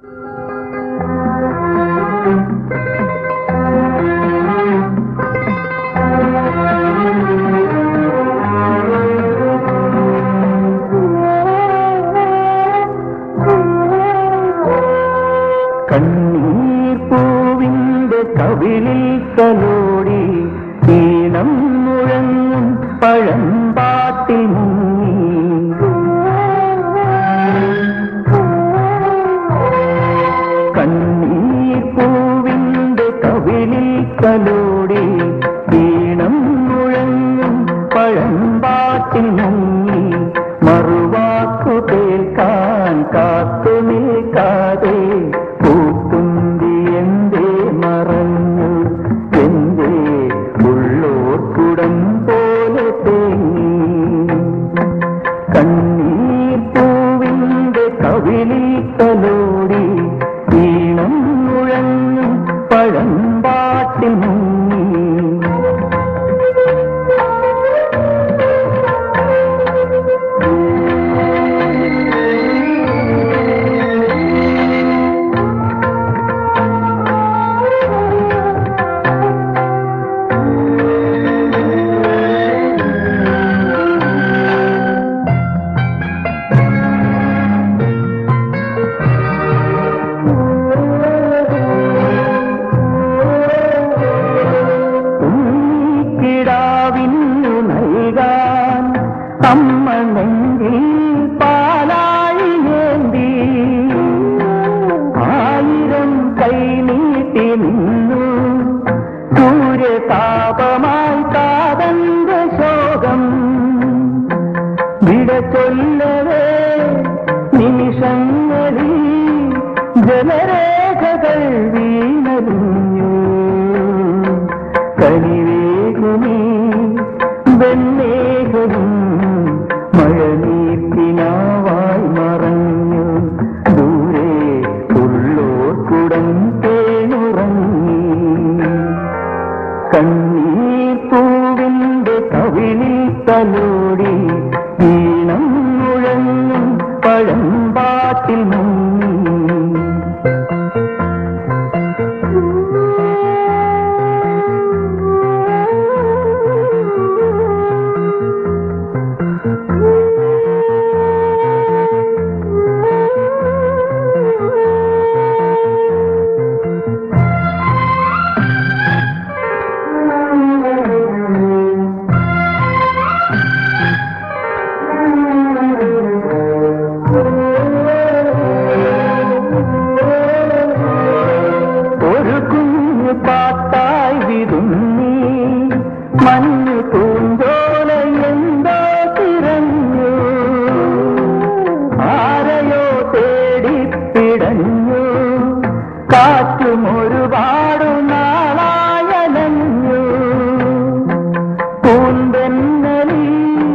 കണ്ണീർ പൂവിന്റെ കവിളിൽ തലോടി ഈണം മുഴങ്ങും പഴമ്പാട്ടിൽ മുങ്ങി കണ്ണീർ പൂവിന്റെ കവിളിൽ തലോടി ഈണം മുഴങ്ങും പഴമ്പാട്ടിൽ മുങ്ങി മറുവാക്കു കേൾക്കാൻ കാത്തു നിൽക്കാതെ പൂത്തുമ്പി എന്തേ മറഞ്ഞു എന്തേ ഉള്ളോർക്കുടം പോലെ തേങ്ങി കണ്ണീർ പൂവിന്റെ കവിളിൽ തലോടി ഈണം മുഴങ്ങും പഴമ്പാട്ടിൽ മുങ്ങി അമ്മ നെഞ്ചിൽ പാലായി ഏന്തി ആയിരം കൈ നീട്ടി നിന്നു സൂര്യതാപമായി കാതന്റെ ശോകം വിട ചൊല്ലവേ നിമിഷങ്ങളിൽ ജലരേഖകൾ വീണലിഞ്ഞു കനിവേഗുമീ വെണ്ണേകരും മഴനീർത്തിനാവായി മറഞ്ഞു ദൂരെ ഉള്ളോർക്കുടം തേനുറങ്ങി കണ്ണീർ പൂവിന്റെ കവിളിൽ തലോടി ഈണം മുഴങ്ങും പഴമ്പാട്ടിൽ മുങ്ങി പാട്ടായി വിതുങ്ങി മഞ്ഞു പൂഞ്ചോല എന്തോ തിരഞ്ഞു ആരെയോ തേടിപ്പിടഞ്ഞു കാറ്റും ഒരുപാടു നാളായലഞ്ഞു പൂന്തെന്നലി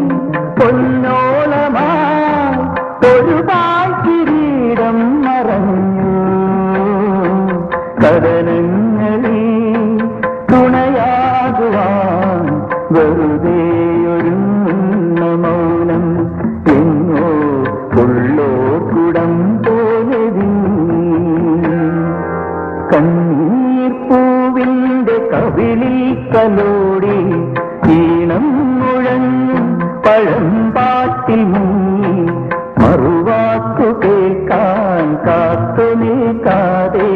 പൊന്നോളമായി ഒരുപാട് കിരീടം മറഞ്ഞു കടലങ്ങളിൽ തുണയാകുവാൻ വെറുതെയൊരുങ്ങുന്ന മൗനം എങ്ങോ ഉള്ളോർക്കുടം പോലെ കണ്ണീർ പൂവിന്റെ കവിളിൽ തലോടി ഈണം മുഴങ്ങും പഴമ്പാട്ടിൽ മുങ്ങി മറുവാക്കു കേൾക്കാൻ കാത്തു നിൽക്കാതെ